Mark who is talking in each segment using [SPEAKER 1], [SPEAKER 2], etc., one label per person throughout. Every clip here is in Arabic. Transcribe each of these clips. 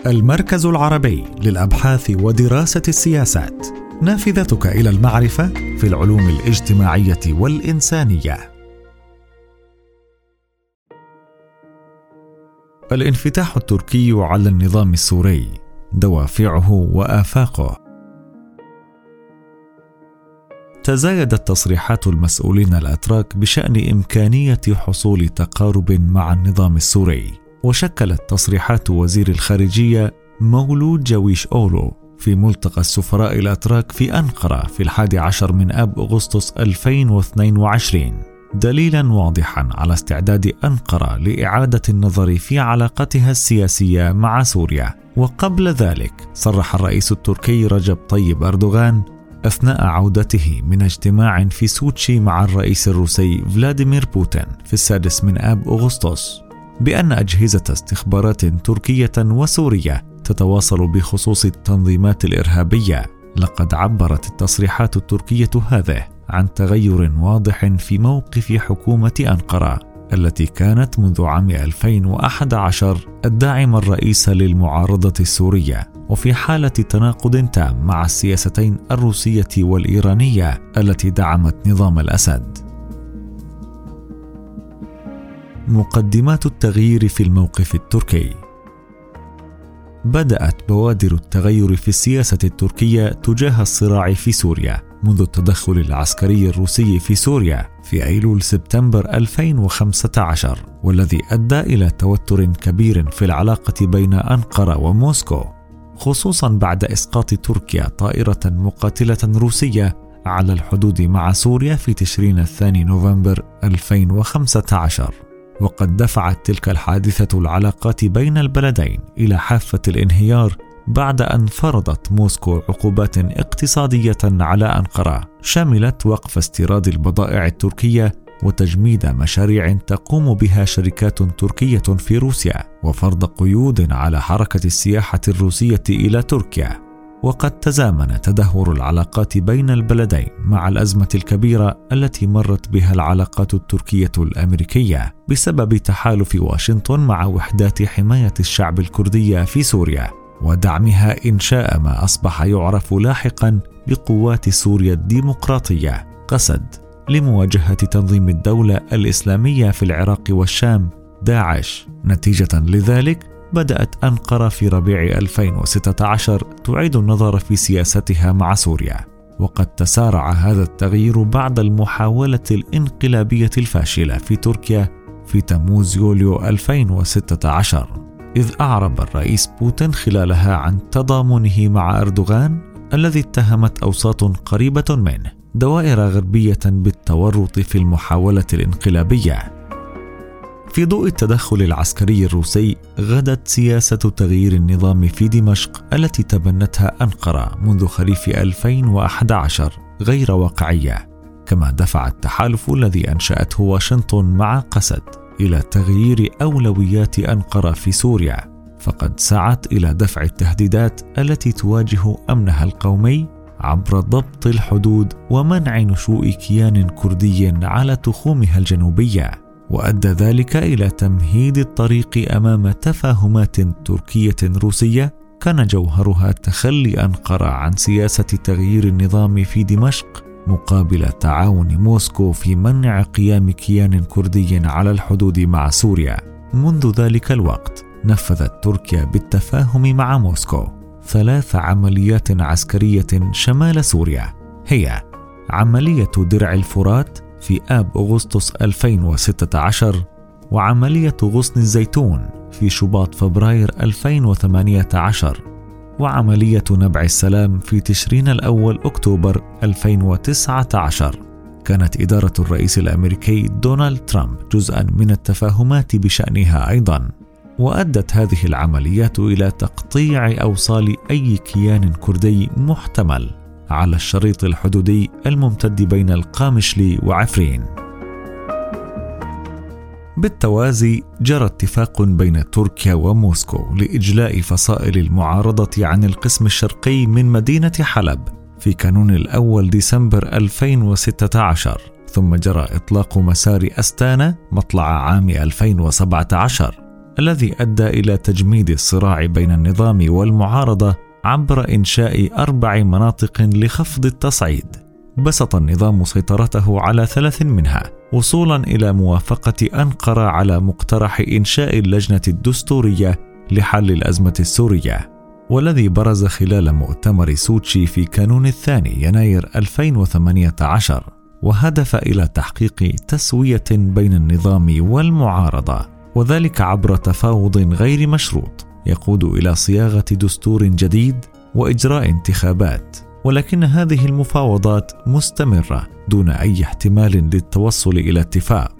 [SPEAKER 1] المركز العربي للأبحاث ودراسة السياسات، نافذتك إلى المعرفة في العلوم الاجتماعية والإنسانية. الانفتاح التركي على النظام السوري، دوافعه وآفاقه. تزايدت تصريحات المسؤولين الأتراك بشأن إمكانية حصول تقارب مع النظام السوري، وشكلت تصريحات وزير الخارجية مولود جاويش أولو في ملتقى السفراء الأتراك في أنقرة في 11 من آب أغسطس 2022 دليلا واضحا على استعداد أنقرة لإعادة النظر في علاقتها السياسية مع سوريا. وقبل ذلك صرح الرئيس التركي رجب طيب أردوغان أثناء عودته من اجتماع في سوتشي مع الرئيس الروسي فلاديمير بوتين في 6 من آب أغسطس بأن أجهزة استخبارات تركية وسورية تتواصل بخصوص التنظيمات الإرهابية. لقد عبرت التصريحات التركية هذه عن تغير واضح في موقف حكومة أنقرة التي كانت منذ عام 2011 الداعم الرئيس للمعارضة السورية، وفي حالة تناقض تام مع السياستين الروسية والإيرانية التي دعمت نظام الأسد. مقدمات التغيير في الموقف التركي. بدأت بوادر التغير في السياسة التركية تجاه الصراع في سوريا منذ التدخل العسكري الروسي في سوريا في أيلول سبتمبر 2015، والذي أدى إلى توتر كبير في العلاقة بين أنقرة وموسكو، خصوصا بعد إسقاط تركيا طائرة مقاتلة روسية على الحدود مع سوريا في تشرين الثاني نوفمبر 2015. وقد دفعت تلك الحادثة العلاقات بين البلدين إلى حافة الانهيار بعد أن فرضت موسكو عقوبات اقتصادية على أنقرة شملت وقف استيراد البضائع التركية وتجميد مشاريع تقوم بها شركات تركية في روسيا، وفرض قيود على حركة السياحة الروسية إلى تركيا. وقد تزامن تدهور العلاقات بين البلدين مع الأزمة الكبيرة التي مرت بها العلاقات التركية الأمريكية بسبب تحالف واشنطن مع وحدات حماية الشعب الكردي في سوريا ودعمها إنشاء ما أصبح يعرف لاحقا بقوات سوريا الديمقراطية قسد لمواجهة تنظيم الدولة الإسلامية في العراق والشام داعش. نتيجة لذلك بدأت أنقرة في ربيع 2016 تعيد النظر في سياستها مع سوريا، وقد تسارع هذا التغيير بعد المحاولة الانقلابية الفاشلة في تركيا في تموز يوليو 2016، إذ أعرب الرئيس بوتين خلالها عن تضامنه مع أردوغان الذي اتهمت أوساط قريبة منه دوائر غربية بالتورط في المحاولة الانقلابية. في ضوء التدخل العسكري الروسي غدت سياسة تغيير النظام في دمشق التي تبنتها أنقرة منذ خريف 2011 غير واقعية، كما دفع التحالف الذي أنشأته واشنطن مع قسد إلى تغيير أولويات أنقرة في سوريا، فقد سعت إلى دفع التهديدات التي تواجه أمنها القومي عبر ضبط الحدود ومنع نشوء كيان كردي على تخومها الجنوبية، وأدى ذلك إلى تمهيد الطريق أمام تفاهمات تركية روسية كان جوهرها تخلي أنقرة عن سياسة تغيير النظام في دمشق مقابل تعاون موسكو في منع قيام كيان كردي على الحدود مع سوريا. منذ ذلك الوقت نفذت تركيا بالتفاهم مع موسكو 3 عمليات عسكرية شمال سوريا، هي عملية درع الفرات في آب أغسطس 2016، وعملية غصن الزيتون في شباط فبراير 2018، وعملية نبع السلام في تشرين الأول أكتوبر 2019. كانت إدارة الرئيس الأمريكي دونالد ترامب جزءا من التفاهمات بشأنها أيضا، وأدت هذه العمليات إلى تقطيع أوصال أي كيان كردي محتمل على الشريط الحدودي الممتد بين القامشلي وعفرين. بالتوازي جرى اتفاق بين تركيا وموسكو لإجلاء فصائل المعارضة عن القسم الشرقي من مدينة حلب في كانون الأول ديسمبر 2016، ثم جرى إطلاق مسار أستانا مطلع عام 2017، الذي أدى إلى تجميد الصراع بين النظام والمعارضة عبر إنشاء 4 مناطق لخفض التصعيد. بسط النظام سيطرته على 3 منها، وصولا إلى موافقة أنقرة على مقترح إنشاء اللجنة الدستورية لحل الأزمة السورية، والذي برز خلال مؤتمر سوتشي في كانون الثاني يناير 2018، وهدف إلى تحقيق تسوية بين النظام والمعارضة، وذلك عبر تفاوض غير مشروط يقود إلى صياغة دستور جديد وإجراء انتخابات. ولكن هذه المفاوضات مستمرة دون أي احتمال للتوصل إلى اتفاق.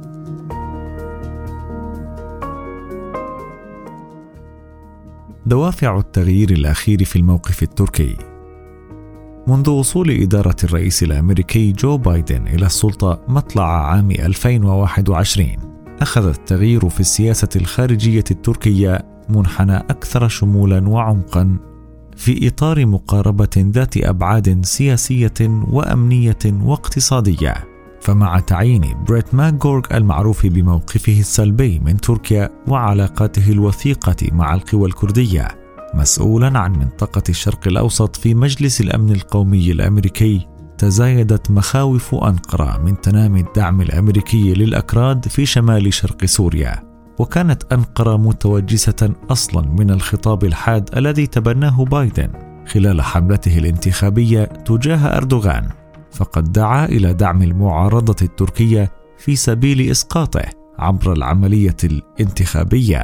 [SPEAKER 1] دوافع التغيير الأخير في الموقف التركي. منذ وصول إدارة الرئيس الأمريكي جو بايدن إلى السلطة مطلع عام 2021، أخذ التغيير في السياسة الخارجية التركية منحنى أكثر شمولا وعمقا في إطار مقاربة ذات أبعاد سياسية وأمنية واقتصادية. فمع تعيين بريت ماكغورغ المعروف بموقفه السلبي من تركيا وعلاقاته الوثيقة مع القوى الكردية مسؤولا عن منطقة الشرق الأوسط في مجلس الأمن القومي الأمريكي، تزايدت مخاوف أنقرة من تنامي الدعم الأمريكي للأكراد في شمال شرق سوريا. وكانت أنقرة متوجسة أصلا من الخطاب الحاد الذي تبناه بايدن خلال حملته الانتخابية تجاه أردوغان، فقد دعا إلى دعم المعارضة التركية في سبيل إسقاطه عبر العملية الانتخابية.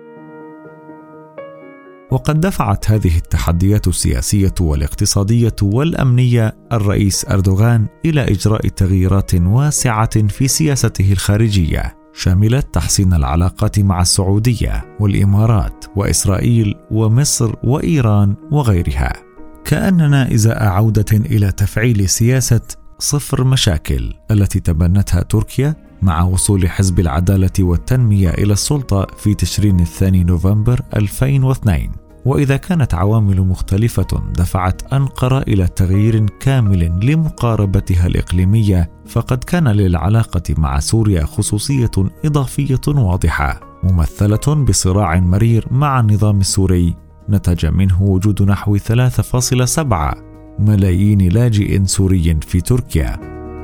[SPEAKER 1] وقد دفعت هذه التحديات السياسية والاقتصادية والأمنية الرئيس أردوغان إلى إجراء تغييرات واسعة في سياسته الخارجية، شملت تحسين العلاقات مع السعودية والإمارات وإسرائيل ومصر وإيران وغيرها، كأننا إزاء عودة إلى تفعيل سياسة صفر مشاكل التي تبنتها تركيا مع وصول حزب العدالة والتنمية إلى السلطة في تشرين الثاني نوفمبر 2002. وإذا كانت عوامل مختلفة دفعت أنقرة إلى تغيير كامل لمقاربتها الإقليمية، فقد كان للعلاقة مع سوريا خصوصية إضافية واضحة ممثلة بصراع مرير مع النظام السوري نتج منه وجود نحو 3.7 ملايين لاجئ سوري في تركيا.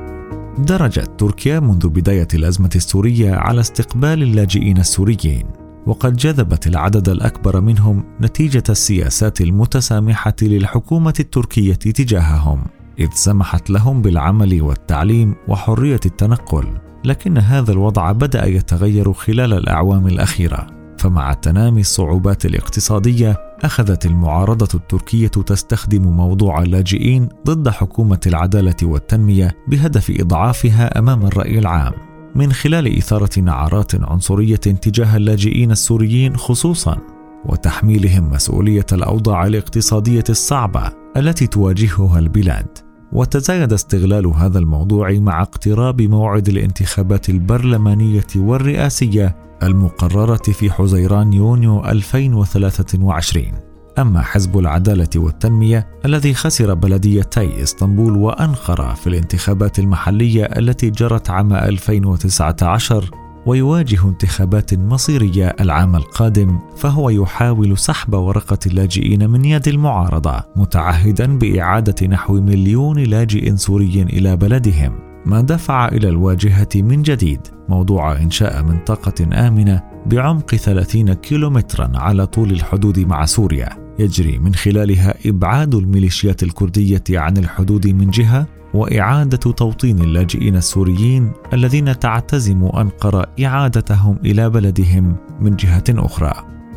[SPEAKER 1] درجت تركيا منذ بداية الأزمة السورية على استقبال اللاجئين السوريين، وقد جذبت العدد الأكبر منهم نتيجة السياسات المتسامحة للحكومة التركية تجاههم، إذ سمحت لهم بالعمل والتعليم وحرية التنقل. لكن هذا الوضع بدأ يتغير خلال الأعوام الأخيرة، فمع تنامي الصعوبات الاقتصادية أخذت المعارضة التركية تستخدم موضوع اللاجئين ضد حكومة العدالة والتنمية بهدف إضعافها أمام الرأي العام، من خلال إثارة نعرات عنصرية تجاه اللاجئين السوريين خصوصا، وتحميلهم مسؤولية الأوضاع الاقتصادية الصعبة التي تواجهها البلاد. وتزايد استغلال هذا الموضوع مع اقتراب موعد الانتخابات البرلمانية والرئاسية المقررة في حزيران يونيو 2023. أما حزب العدالة والتنمية الذي خسر بلديتي إسطنبول وأنقرة في الانتخابات المحلية التي جرت عام 2019 ويواجه انتخابات مصيرية العام القادم، فهو يحاول سحب ورقة اللاجئين من يد المعارضة، متعهدا بإعادة نحو 1,000,000 لاجئ سوري إلى بلدهم، ما دفع إلى الواجهة من جديد موضوع إنشاء منطقة آمنة بعمق 30 كيلومترا على طول الحدود مع سوريا، يجري من خلالها إبعاد الميليشيات الكردية عن الحدود من جهة، وإعادة توطين اللاجئين السوريين الذين تعتزم أنقرة إعادتهم إلى بلدهم من جهة أخرى.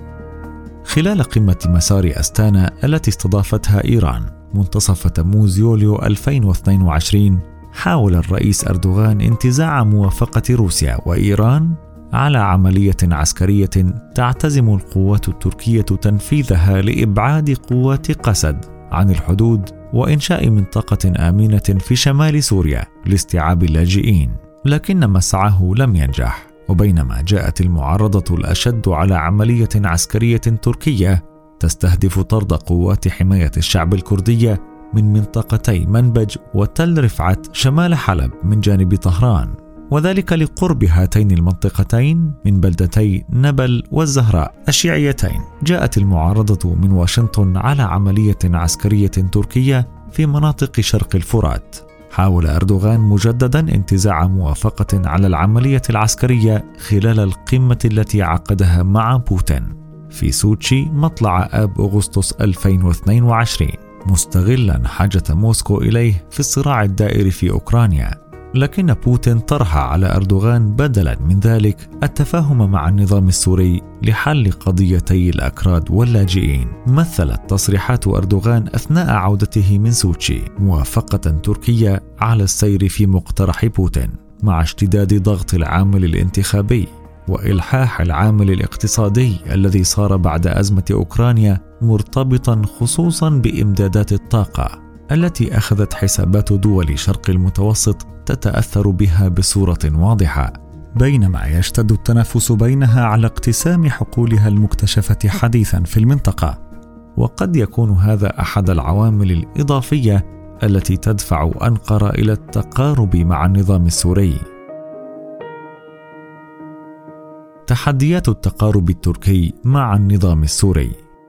[SPEAKER 1] خلال قمة مسار أستانا التي استضافتها إيران منتصف تموز يوليو 2022، حاول الرئيس أردوغان انتزاع موافقة روسيا وإيران على عملية عسكرية تعتزم القوات التركية تنفيذها لإبعاد قوات قسد عن الحدود وإنشاء منطقة آمنة في شمال سوريا لاستيعاب اللاجئين، لكن مسعاه لم ينجح. وبينما جاءت المعارضة الأشد على عملية عسكرية تركية تستهدف طرد قوات حماية الشعب الكردية من منطقتي منبج وتل رفعت شمال حلب من جانب طهران، وذلك لقرب هاتين المنطقتين من بلدتي نبل والزهراء الشيعيتين. جاءت المعارضة من واشنطن على عملية عسكرية تركية في مناطق شرق الفرات. حاول أردوغان مجددا انتزاع موافقة على العملية العسكرية خلال القمة التي عقدها مع بوتين في سوتشي مطلع آب أغسطس 2022، مستغلا حاجة موسكو إليه في الصراع الدائر في أوكرانيا. لكن بوتين طرح على أردوغان بدلا من ذلك التفاهم مع النظام السوري لحل قضيتي الأكراد واللاجئين. مثلت تصريحات أردوغان أثناء عودته من سوتشي موافقة تركية على السير في مقترح بوتين مع اشتداد ضغط العامل الانتخابي وإلحاح العامل الاقتصادي الذي صار بعد أزمة أوكرانيا مرتبطا خصوصا بإمدادات الطاقة التي أخذت حسابات دول شرق المتوسط تتأثر بها بصورة واضحة، بينما يشتد التنافس بينها على اقتسام حقولها المكتشفة حديثا في المنطقة. وقد يكون هذا أحد العوامل الإضافية التي تدفع أنقرة إلى التقارب مع النظام السوري. تحديات التقارب التركي مع النظام السوري.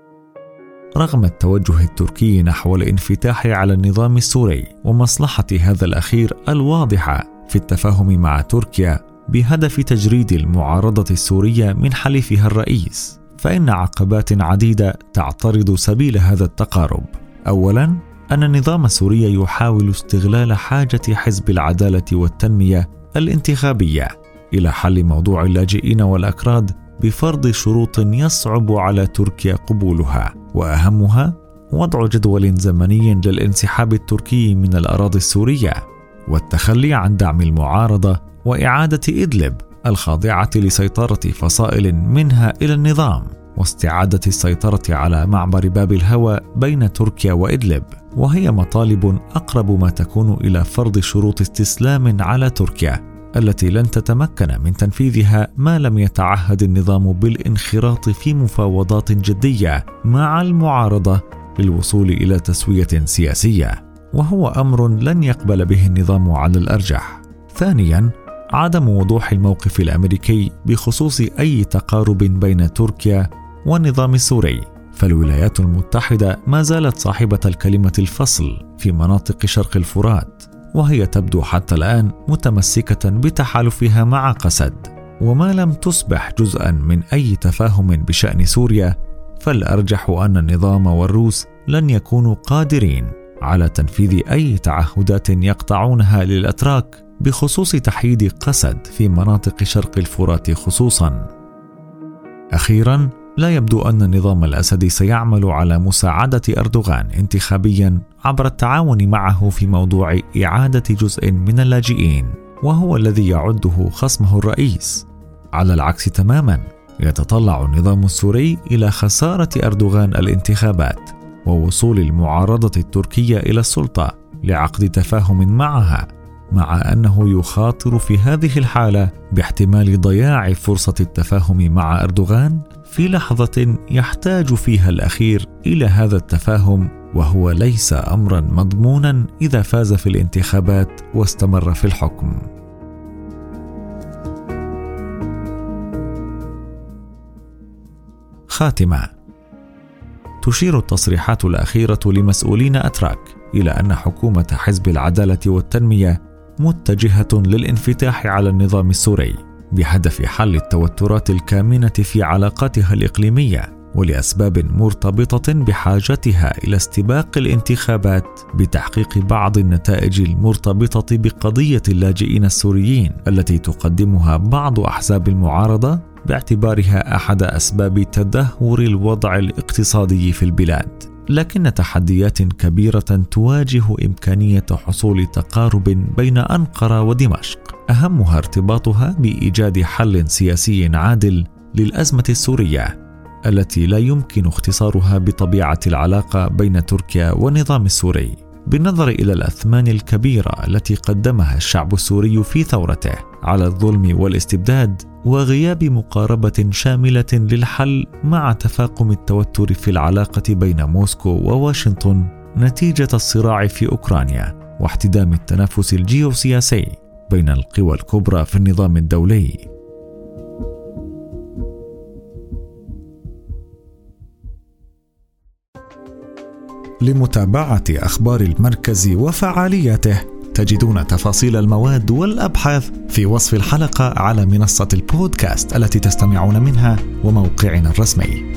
[SPEAKER 1] رغم التوجه التركي نحو الانفتاح على النظام السوري ومصلحة هذا الأخير الواضحة في التفاهم مع تركيا بهدف تجريد المعارضة السورية من حليفها الرئيس، فإن عقبات عديدة تعترض سبيل هذا التقارب. أولاً، أن النظام السوري يحاول استغلال حاجة حزب العدالة والتنمية الانتخابية إلى حل موضوع اللاجئين والأكراد بفرض شروط يصعب على تركيا قبولها، وأهمها وضع جدول زمني للانسحاب التركي من الأراضي السورية والتخلي عن دعم المعارضة وإعادة إدلب الخاضعة لسيطرة فصائل منها إلى النظام، واستعادة السيطرة على معبر باب الهوى بين تركيا وإدلب، وهي مطالب أقرب ما تكون إلى فرض شروط استسلام على تركيا التي لن تتمكن من تنفيذها ما لم يتعهد النظام بالانخراط في مفاوضات جدية مع المعارضة للوصول إلى تسوية سياسية، وهو أمر لن يقبل به النظام على الأرجح. ثانياً، عدم وضوح الموقف الأمريكي بخصوص أي تقارب بين تركيا والنظام السوري، فالولايات المتحدة ما زالت صاحبة الكلمة الفصل في مناطق شرق الفرات، وهي تبدو حتى الآن متمسكة بتحالفها مع قسد، وما لم تصبح جزءا من أي تفاهم بشأن سوريا، فالأرجح أن النظام والروس لن يكونوا قادرين على تنفيذ أي تعهدات يقطعونها للأتراك بخصوص تحييد قسد في مناطق شرق الفرات خصوصا. أخيرا، لا يبدو أن النظام الأسدي سيعمل على مساعدة أردوغان انتخابيا عبر التعاون معه في موضوع إعادة جزء من اللاجئين، وهو الذي يعده خصمه الرئيس. على العكس تماما، يتطلع النظام السوري إلى خسارة أردوغان الانتخابات ووصول المعارضة التركية إلى السلطة لعقد تفاهم معها، مع أنه يخاطر في هذه الحالة باحتمال ضياع فرصة التفاهم مع أردوغان في لحظة يحتاج فيها الأخير إلى هذا التفاهم، وهو ليس أمرا مضمونا إذا فاز في الانتخابات واستمر في الحكم. خاتمة. تشير التصريحات الأخيرة لمسؤولين أتراك إلى أن حكومة حزب العدالة والتنمية متجهة للانفتاح على النظام السوري بهدف حل التوترات الكامنة في علاقاتها الإقليمية، ولأسباب مرتبطة بحاجتها إلى استباق الانتخابات بتحقيق بعض النتائج المرتبطة بقضية اللاجئين السوريين التي تقدمها بعض أحزاب المعارضة باعتبارها أحد أسباب تدهور الوضع الاقتصادي في البلاد. لكن تحديات كبيرة تواجه إمكانية حصول تقارب بين أنقرة ودمشق، أهمها ارتباطها بإيجاد حل سياسي عادل للأزمة السورية التي لا يمكن اختصارها بطبيعة العلاقة بين تركيا والنظام السوري، بالنظر إلى الأثمان الكبيرة التي قدمها الشعب السوري في ثورته على الظلم والاستبداد، وغياب مقاربة شاملة للحل مع تفاقم التوتر في العلاقة بين موسكو وواشنطن نتيجة الصراع في أوكرانيا واحتدام التنافس الجيوسياسي. بين القوى الكبرى في النظام الدولي. لمتابعة أخبار المركز وفعالياته تجدون تفاصيل المواد والأبحاث في وصف الحلقة على منصة البودكاست التي تستمعون منها وموقعنا الرسمي.